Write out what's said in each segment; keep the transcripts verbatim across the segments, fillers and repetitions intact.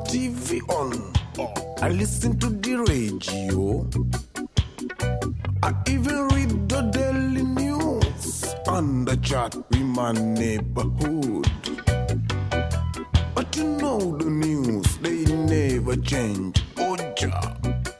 T V on. I listen to the radio. I even read the daily news on the chat in my neighborhood. But you know the news, they never change. Oja.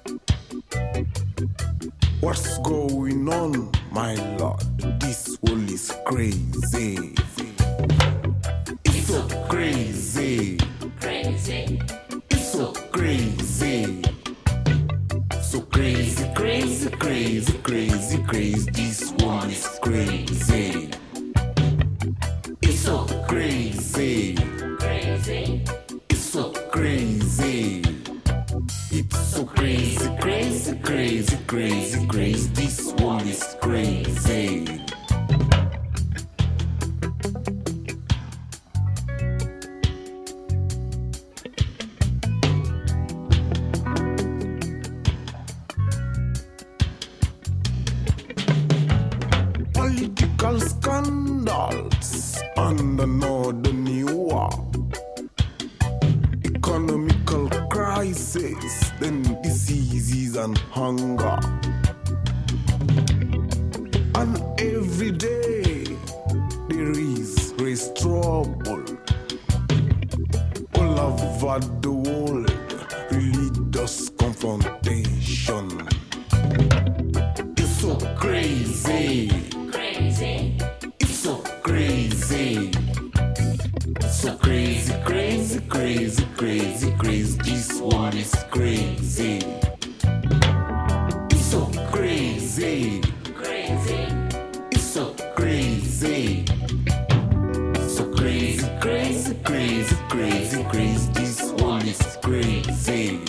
What's going on, my lord? This world is crazy. It's so crazy. Crazy. It's so crazy. So crazy, crazy, crazy, crazy, crazy. This world is crazy. It's so crazy. Crazy. It's so crazy. It's so crazy, crazy, crazy, crazy, crazy. This world is crazy. Political scandals on the northern New York. Economical crisis, then diseases and hunger. And every day there is race trouble. All over the world, religious confrontation. It's so crazy. Crazy. It's so crazy. So crazy, crazy, crazy, crazy, crazy. This world is crazy. It's so crazy. Crazy. It's so crazy. So crazy, crazy, crazy, crazy, crazy. This world is crazy.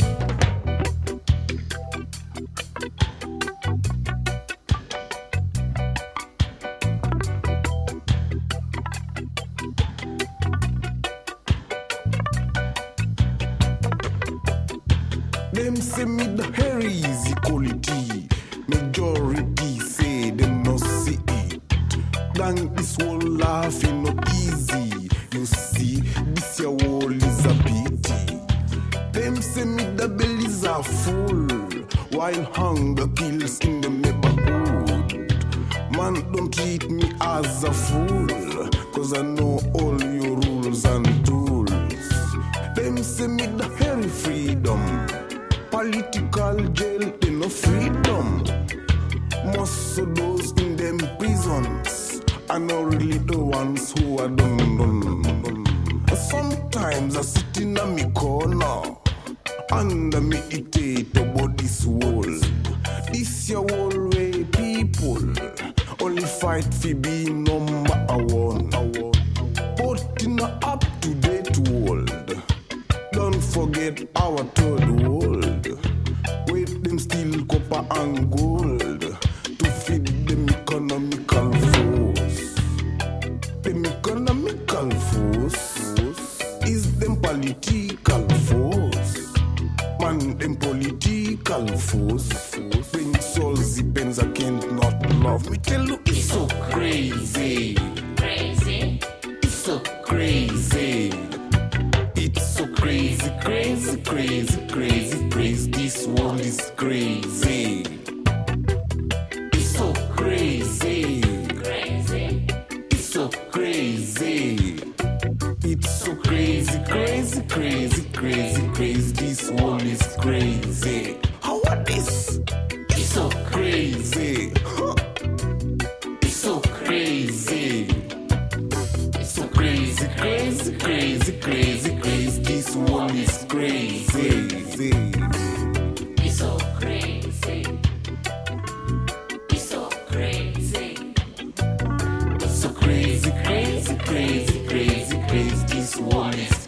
Them say me the hair is equality. Majority say them no see it. Blank this whole laughing not easy. You see, this your wall is a pity. Them say me the bellies are full, while hunger kills in the neighborhood. Man, don't treat me as a fool, cause I know all your rules and tools. Them say me the hairy freedom. Political jail, they no freedom. Most of those in them prisons are not really the ones who are done, done, done. Sometimes I sit in a me corner and I meditate about this world. This your world way people only fight for being number one. But in a up-to-date world, don't forget our third world. With them steel, copper and gold to feed them economical force. Them economical force is them political force. Man, them political force bring souls the pens I can't not love. Me tell you, it's so crazy. Crazy. It's so crazy. It's so crazy, crazy, crazy, crazy, crazy. This world is crazy. It's so crazy. Crazy. It's so crazy. It's so crazy, crazy, crazy, crazy, crazy. This world is crazy. How are this? It's so crazy. Huh. It's so crazy. It's so crazy, crazy, crazy, crazy, crazy. This world is crazy. It's so crazy. It's so crazy. It's so crazy, crazy, crazy, crazy, crazy. This world is